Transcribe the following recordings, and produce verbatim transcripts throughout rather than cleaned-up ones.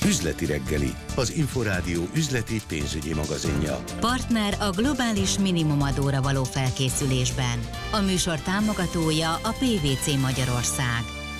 Üzleti reggeli, az Inforádió üzleti pénzügyi magazinja. Partner a globális minimumadóra való felkészülésben. A műsor támogatója a pé vé cé Magyarország.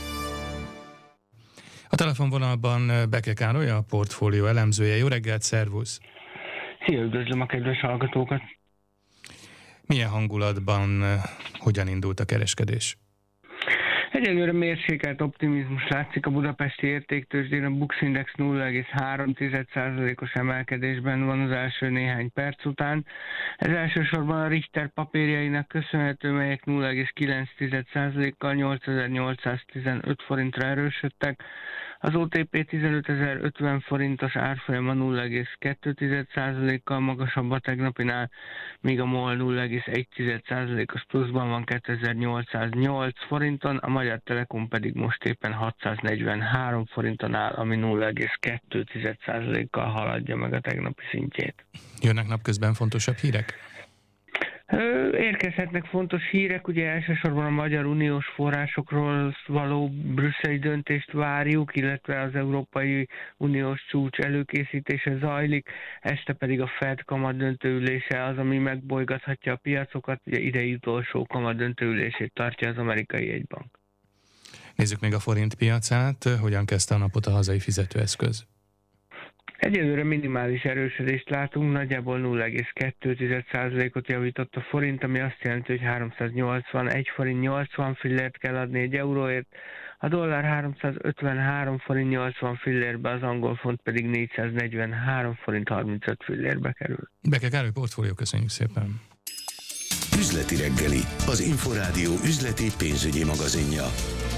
A telefonvonalban Beke Károly, a portfólió elemzője. Jó reggelt, szervusz! Szia, üdvözlöm a kedves hallgatókat! Milyen hangulatban, hogyan indult a kereskedés? Egyelőre mérsékelt optimizmus látszik a budapesti értéktőzsdén, a Bux Index nulla egész három százalékos emelkedésben van az első néhány perc után. Ez elsősorban a Richter papírjainak köszönhető, melyek nulla egész kilenc százalékkal nyolcezer-nyolcszáztizenöt forintra erősödtek. Az o té pé tizenötezer-ötven forintos árfolyama nulla egész kettő százalékkal magasabb a tegnapinál, míg a MOL nulla egész egy százalékos pluszban van kétezer-nyolcszáznyolc forinton, a Magyar Telekom pedig most éppen hatszáznegyvenhárom forinton áll, ami nulla egész kettő százalékkal haladja meg a tegnapi szintjét. Jönnek napközben fontosabb hírek? Érkezhetnek fontos hírek, ugye elsősorban a Magyar Uniós forrásokról való brüsszeli döntést várjuk, illetve az Európai Uniós csúcs előkészítése zajlik, este pedig a Fed kamatdöntőülése az, ami megbolygathatja a piacokat, ugye idei utolsó kamatdöntőülését tartja az amerikai jegybank. Nézzük még a forint piacát, hogyan kezdte a napot a hazai fizetőeszköz? Egyelőre minimális erősödést látunk, nagyjából nulla egész kettő százalékot javított a forint, ami azt jelenti, hogy háromszáznyolcvanegy forint nyolcvan fillért kell adni egy euróért, a dollár háromszázötvenhárom forint nyolcvan fillérbe, az angol font pedig négyszáznegyvenhárom forint harmincöt fillérbe kerül. Beke Károly, portfólió, köszönjük szépen! Üzleti reggeli, az Inforádió üzleti pénzügyi magazinja.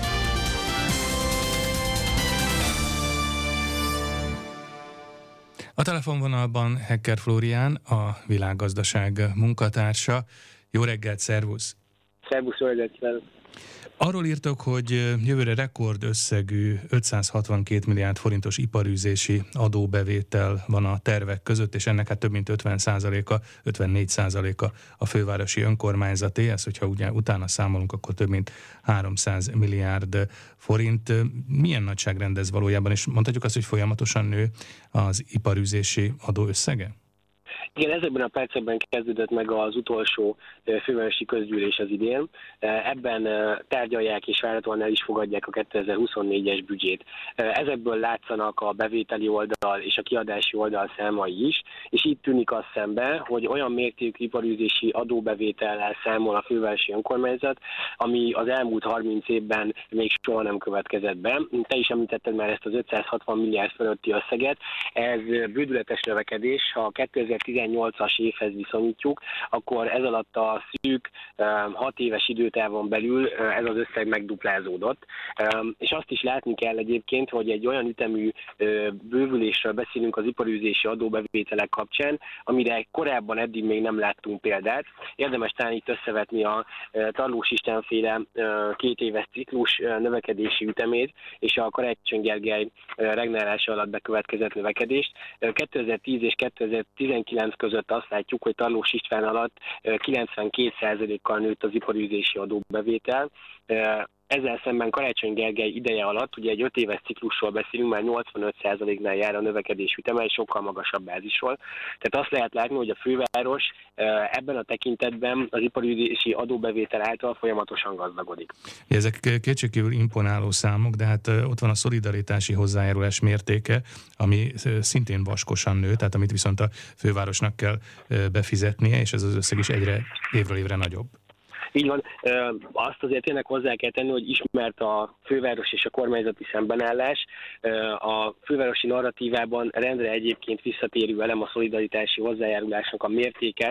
A telefonvonalban Hecker Flórián, a Világgazdaság munkatársa. Jó reggelt, szervusz! Szervusz, jó reggelt kívánok! Arról írtok, hogy jövőre rekord összegű ötszázhatvankét milliárd forintos iparűzési adóbevétel van a tervek között, és ennek hát több mint ötven százaléka, ötvennégy százaléka a fővárosi önkormányzaté. Ez, hogyha ugye utána számolunk, akkor több mint háromszáz milliárd forint. Milyen nagyságrend ez valójában, és mondhatjuk azt, hogy folyamatosan nő az iparűzési adó összege? Igen, ezekben a percekben kezdődött meg az utolsó fővárosi közgyűlés az idén. Ebben tárgyalják és várhatóan el is fogadják a kétezer-huszonnégyes büdzsét. Ezekből látszanak a bevételi oldal és a kiadási oldal számai is, és itt tűnik az szembe, hogy olyan mértékű iparűzési adóbevétellel számol a fővárosi önkormányzat, ami az elmúlt harminc évben még soha nem következett be. Te is említetted már ezt az ötszázhatvan milliárd fölötti összeget. Ez bődületes növekedés, ha kétezer-tizennyolcas évhez viszonyítjuk, akkor ez alatt a szűk hat éves időtávon belül ez az összeg megduplázódott. És azt is látni kell egyébként, hogy egy olyan ütemű bővülésről beszélünk az iparűzési adóbevételek kapcsán, amire korábban eddig még nem láttunk példát. Érdemes talán itt összevetni a Tarlós Istvánféle két éves ciklus növekedési ütemét és a Karácsony Gergely regnálása alatt bekövetkezett növekedést. kétezer-tíz és kétezer-tizenkilenc között azt látjuk, hogy Tarlós István alatt kilencvenkét százalékkal nőtt az iparűzési adóbevétel. Ezzel szemben Karácsony Gergely ideje alatt, ugye egy öt éves ciklusról beszélünk, már nyolcvanöt százaléknál jár a növekedés üteme, egy sokkal magasabb bázisról. Tehát azt lehet látni, hogy a főváros ebben a tekintetben az iparűzési adóbevétel által folyamatosan gazdagodik. Ezek kétségkívül imponáló számok, de hát ott van a szolidaritási hozzájárulás mértéke, ami szintén vaskosan nő, tehát amit viszont a fővárosnak kell befizetnie, és ez az összeg is egyre évről évre nagyobb. Így van, azt azért tényleg hozzá kell tenni, hogy ismert a főváros és a kormányzati szembenállás. A fővárosi narratívában rendre egyébként visszatérő elem a szolidaritási hozzájárulásnak a mértéke,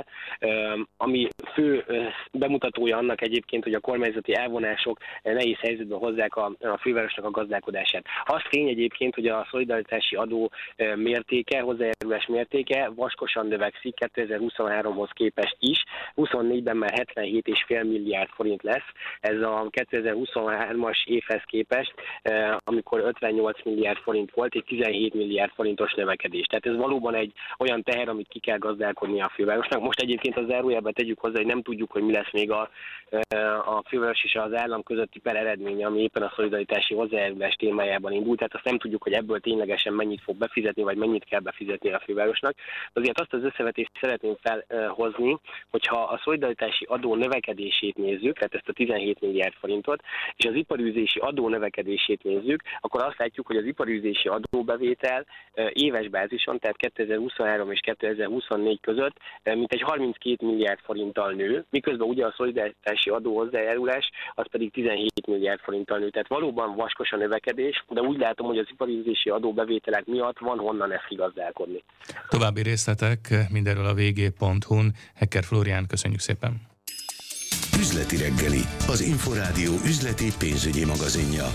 ami fő bemutatója annak egyébként, hogy a kormányzati elvonások nehéz helyzetben hozzák a, a fővárosnak a gazdálkodását. Az tény egyébként, hogy a szolidaritási adó mértéke, hozzájárulás mértéke vaskosan növekszik kétezer-huszonháromhoz képest is, huszonnégyben már hetvenhét egész öt milliárd milliárd forint lesz. Ez a kétezer-huszonhármas évhez képest, amikor ötvennyolc milliárd forint volt, egy tizenhét milliárd forintos növekedés. Tehát ez valóban egy olyan teher, amit ki kell gazdálkodni a fővárosnak. Most egyébként az zárójelben tegyük hozzá, hogy nem tudjuk, hogy mi lesz még a, a főváros és az állam közötti per eredménye, ami éppen a szolidaritási hozzájárulás témájában indult. Tehát azt nem tudjuk, hogy ebből ténylegesen mennyit fog befizetni, vagy mennyit kell befizetni a fővárosnak. Azért azt az összevetést szeretném felhozni, hogyha a szolidaritási adó növekedését nézzük, tehát ezt a tizenhét milliárd forintot, és az iparűzési adó növekedését nézzük, akkor azt látjuk, hogy az iparűzési adóbevétel éves bázison, tehát kétezer-huszonhárom és kétezer-huszonnégy között mintegy harminckét milliárd forinttal nő, miközben ugye a szolidaritási adó hozzájárulás az pedig tizenhét milliárd forinttal nő. Tehát valóban vaskos a növekedés, de úgy látom, hogy az iparűzési adóbevételek miatt van honnan ezt kigazdálkodni. További részletek mindenről a vé gé pont hu-n. Hecker Flórián, köszönjük szépen! Üzleti reggeli, az Inforádió üzleti pénzügyi magazinja.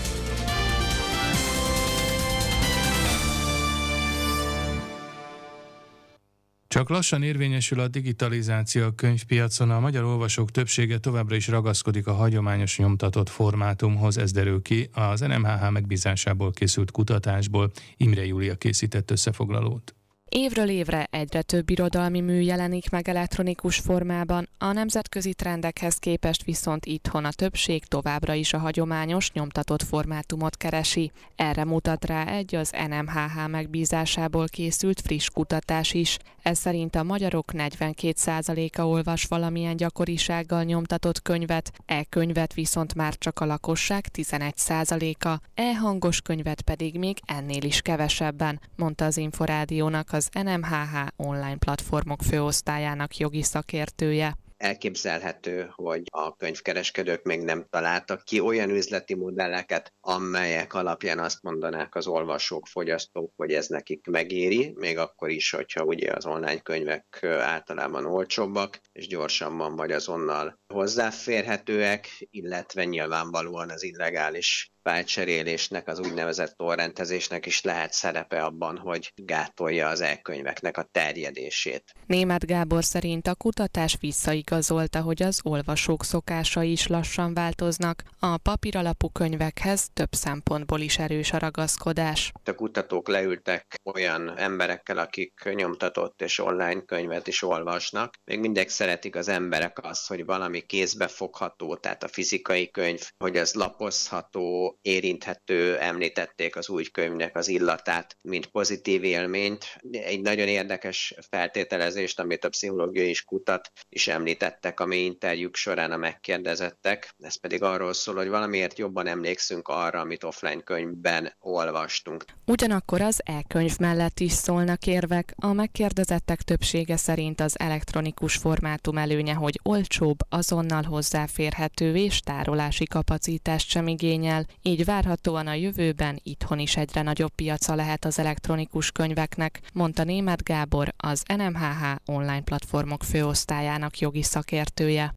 Csak lassan érvényesül a digitalizáció a könyvpiacon, a magyar olvasók többsége továbbra is ragaszkodik a hagyományos nyomtatott formátumhoz, ez derül ki az en em há há megbízásából készült kutatásból. Imre Júlia készített összefoglalót. Évről évre egyre több irodalmi mű jelenik meg elektronikus formában, a nemzetközi trendekhez képest viszont itthon a többség továbbra is a hagyományos nyomtatott formátumot keresi. Erre mutat rá egy az en em há há megbízásából készült friss kutatás is. Ez szerint a magyarok negyvenkét százaléka olvas valamilyen gyakorisággal nyomtatott könyvet, e-könyvet viszont már csak a lakosság tizenegy százaléka, e-hangos könyvet pedig még ennél is kevesebben, mondta az Inforádiónak az az en em há há online platformok főosztályának jogi szakértője. Elképzelhető, hogy a könyvkereskedők még nem találtak ki olyan üzleti modelleket, amelyek alapján azt mondanák az olvasók, fogyasztók, hogy ez nekik megéri, még akkor is, hogyha ugye az online könyvek általában olcsóbbak, és gyorsabban vagy azonnal hozzáférhetőek, illetve nyilvánvalóan az illegális fájlcserélésnek, az úgynevezett torrentezésnek is lehet szerepe abban, hogy gátolja az e-könyveknek a terjedését. Németh Gábor szerint a kutatás visszaigazolta, hogy az olvasók szokásai is lassan változnak, a papíralapú könyvekhez több szempontból is erős a ragaszkodás. A kutatók leültek olyan emberekkel, akik nyomtatott és online könyvet is olvasnak. Még mindig szeretik az emberek azt, hogy valami kézbefogható, tehát a fizikai könyv, hogy az lapozható, érinthető, említették az új könyvnek az illatát, mint pozitív élményt. Egy nagyon érdekes feltételezést, amit a pszichológia is kutat, is említettek a mi interjúk során a megkérdezettek. Ez pedig arról szól, hogy valamiért jobban emlékszünk arra, amit offline könyvben olvastunk. Ugyanakkor az e-könyv mellett is szólnak érvek. A megkérdezettek többsége szerint az elektronikus formátum előnye, hogy olcsóbb, azonnal hozzáférhető és tárolási kapacitást sem igényel. Így várhatóan a jövőben itthon is egyre nagyobb piaca lehet az elektronikus könyveknek, mondta Németh Gábor, az en em há há online platformok főosztályának jogi szakértője.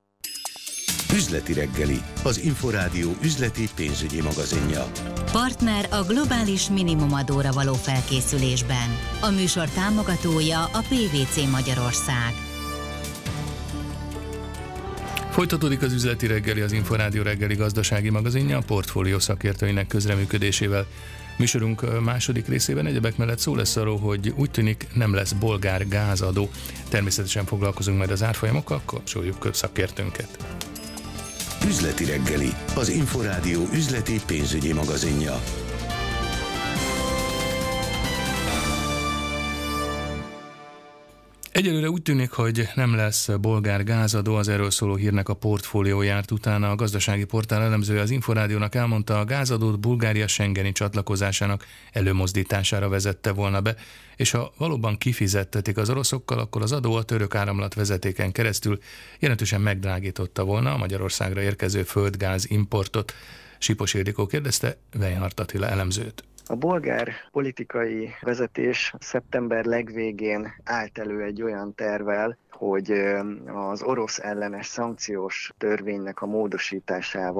Üzleti reggeli, az Inforádió üzleti pénzügyi magazinja. Partner a globális minimumadóra való felkészülésben. A műsor támogatója a pé vé cé Magyarország. Folytatódik az üzleti reggeli, az Inforádió reggeli gazdasági magazinja a portfólió szakértőinek közreműködésével. Műsorunk második részében egyebek mellett szó lesz arról, hogy úgy tűnik nem lesz bolgár gázadó. Természetesen foglalkozunk majd az árfolyamokkal, kapcsoljuk szakértőnket. Üzleti reggeli, az Inforádió üzleti pénzügyi magazinja. Egyelőre úgy tűnik, hogy nem lesz bolgár gázadó, az erről szóló hírnek a portfólió járt utána. A gazdasági portál elemzője az Inforádiónak elmondta, a gázadót Bulgária schengeni csatlakozásának előmozdítására vezette volna be, és ha valóban kifizettetik az oroszokkal, akkor az adó a török áramlat vezetéken keresztül jelentősen megdrágította volna a Magyarországra érkező földgáz importot. Sipos Ildikó kérdezte Weinhardt Attila elemzőt. A bolgár politikai vezetés szeptember legvégén állt elő egy olyan tervvel, hogy az orosz ellenes szankciós törvénynek a módosításával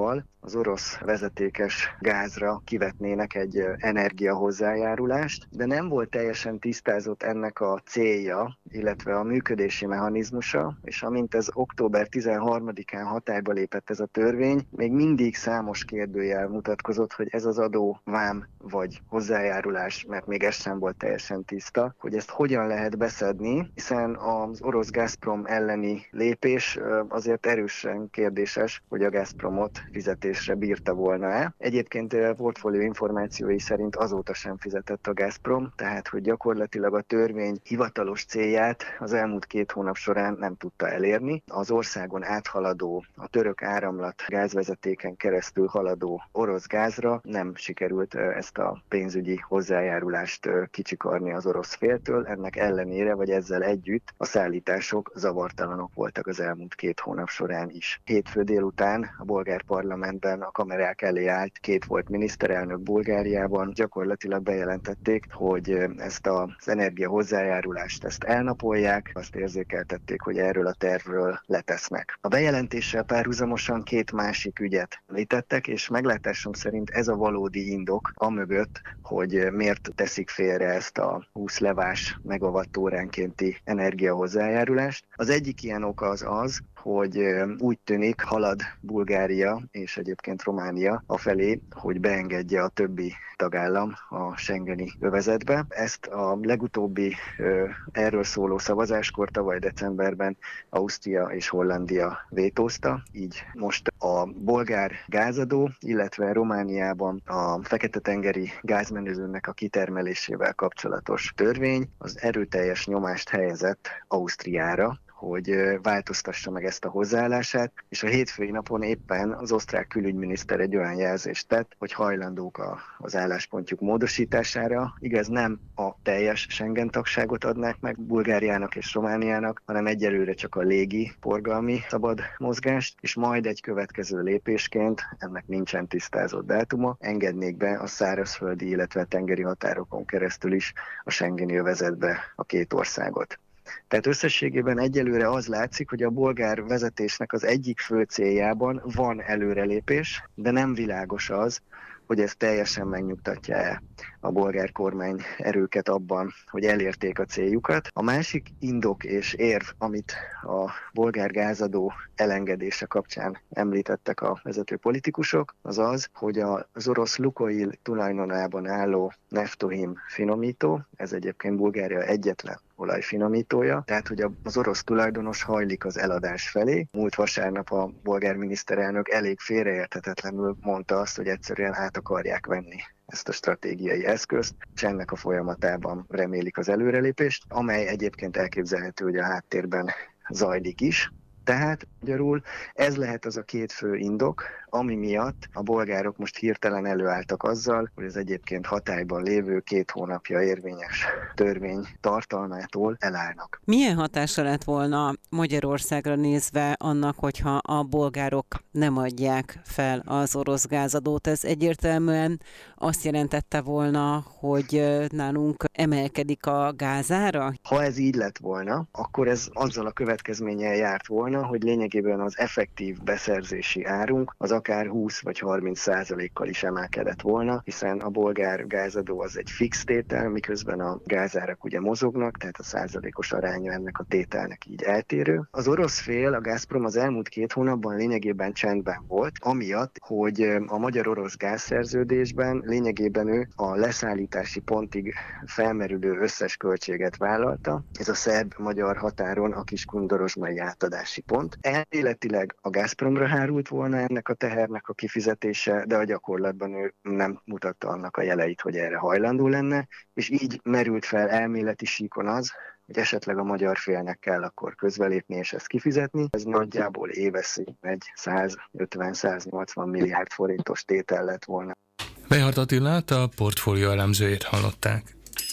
az orosz vezetékes gázra kivetnének egy energia hozzájárulást, de nem volt teljesen tisztázott ennek a célja, illetve a működési mechanizmusa, és amint ez október tizenharmadikán hatályba lépett ez a törvény, még mindig számos kérdőjel mutatkozott, hogy ez az adó vám vagy hozzájárulás, mert még ez sem volt teljesen tiszta, hogy ezt hogyan lehet beszedni, hiszen az orosz Gazprom elleni lépés azért erősen kérdéses, hogy a Gazpromot fizetésre bírta volna-e. Egyébként portfólió információi szerint azóta sem fizetett a Gazprom, tehát hogy gyakorlatilag a törvény hivatalos célját az elmúlt két hónap során nem tudta elérni. Az országon áthaladó, a török áramlat gázvezetéken keresztül haladó orosz gázra nem sikerült ezt a pénzügyi hozzájárulást kicsikarni az orosz féltől. Ennek ellenére, vagy ezzel együtt a szállítások zavartalanok voltak az elmúlt két hónap során is. Hétfő délután a bolgár parlamentben a kamerák elé állt két volt miniszterelnök Bulgáriában, gyakorlatilag bejelentették, hogy ezt az energia hozzájárulást ezt elnapolják, azt érzékeltették, hogy erről a tervről letesznek. A bejelentéssel párhuzamosan két másik ügyet említettek, és meglátásom szerint ez a valódi indok amögött, hogy miért teszik félre ezt a húsz levás megawattóránkénti energia hozzájárulást. Az egyik ilyen oka az az, hogy úgy tűnik, halad Bulgária és egyébként Románia afelé, hogy beengedje a többi tagállam a schengeni övezetbe. Ezt a legutóbbi erről szóló szavazáskor tavaly decemberben Ausztria és Hollandia vétózta, így most a bolgár gázadó, illetve Romániában a Fekete-tengeri gázmenezőnek a kitermelésével kapcsolatos törvény az erőteljes nyomást helyezett Ausztriára, hogy változtassa meg ezt a hozzáállását, és a hétfői napon éppen az osztrák külügyminiszter egy olyan jelzést tett, hogy hajlandók a, az álláspontjuk módosítására. Igaz, nem a teljes Schengen tagságot adnák meg Bulgáriának és Romániának, hanem egyelőre csak a légi forgalmi szabad mozgást, és majd egy következő lépésként, ennek nincsen tisztázott dátuma, engednék be a szárazföldi, illetve tengeri határokon keresztül is a schengeni övezetbe a két országot. Tehát összességében egyelőre az látszik, hogy a bolgár vezetésnek az egyik fő céljában van előrelépés, de nem világos az, hogy ez teljesen megnyugtatja-e a bolgár kormány erőket abban, hogy elérték a céljukat. A másik indok és érv, amit a bolgár gázadó elengedése kapcsán említettek a vezető politikusok, az az, hogy az orosz Lukoil tulajdonában álló Neftohim finomító, ez egyébként Bulgária egyetlen olajfinomítója, tehát hogy az orosz tulajdonos hajlik az eladás felé. Múlt vasárnap a bolgár miniszterelnök elég félreérthetetlenül mondta azt, hogy egyszerűen át akarják venni ezt a stratégiai eszközt, és ennek a folyamatában remélik az előrelépést, amely egyébként elképzelhető, hogy a háttérben zajlik is. Tehát magyarul ez lehet az a két fő indok, ami miatt a bolgárok most hirtelen előálltak azzal, hogy az egyébként hatályban lévő két hónapja érvényes törvény tartalmától elállnak. Milyen hatása lett volna Magyarországra nézve annak, hogyha a bolgárok nem adják fel az orosz gázadót? Ez egyértelműen azt jelentette volna, hogy nálunk emelkedik a gázára? Ha ez így lett volna, akkor ez azzal a következménnyel járt volna, hogy lényegében az effektív beszerzési árunk az akár húsz vagy harminc százalékkal is emelkedett volna, hiszen a bolgár gázadó az egy fix tétel, miközben a gázárak ugye mozognak, tehát a százalékos aránya ennek a tételnek így eltérő. Az orosz fél, a Gazprom az elmúlt két hónapban lényegében csendben volt, amiatt, hogy a magyar-orosz gázszerződésben lényegében ő a leszállítási pontig felmerülő összes költséget vállalta. Ez a szerb-magyar határon a Kiskun-Dorozsmai átadási pont. Elméletileg a Gazpromra hárult volna ennek a tehernek a kifizetése, de a gyakorlatban ő nem mutatta annak a jeleit, hogy erre hajlandó lenne, és így merült fel elméleti síkon az, hogy esetleg a magyar félnek kell akkor közbelépni és ezt kifizetni. Ez nagyjából éveszi egy százötven-száznyolcvan milliárd forintos tétel lett volna. Weihart Attilát, a portfólió elemzőjét hallották.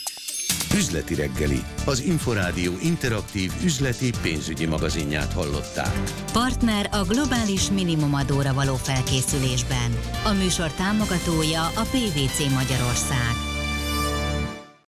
Üzleti reggeli, az Inforádió interaktív üzleti pénzügyi magazinját hallották. Partner a globális minimumadóra való felkészülésben. A műsor támogatója a pé vé cé Magyarország.